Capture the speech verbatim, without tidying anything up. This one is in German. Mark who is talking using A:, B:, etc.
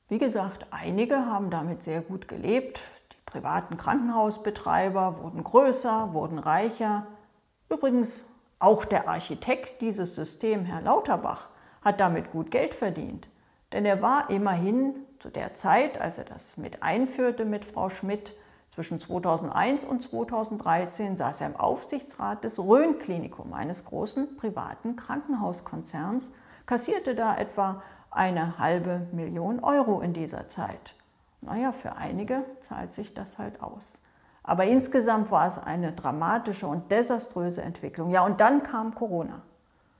A: Wie gesagt, einige haben damit sehr gut gelebt. Die privaten Krankenhausbetreiber wurden größer, wurden reicher. Übrigens, auch der Architekt dieses Systems, Herr Lauterbach, hat damit gut Geld verdient. Denn er war immerhin zu der Zeit, als er das mit einführte mit Frau Schmidt, zwischen zweitausendeins und zweitausenddreizehn saß er im Aufsichtsrat des Rhön-Klinikum, eines großen privaten Krankenhauskonzerns, kassierte da etwa eine halbe Million Euro in dieser Zeit. Naja, für einige zahlt sich das halt aus. Aber insgesamt war es eine dramatische und desaströse Entwicklung. Ja, und dann kam Corona.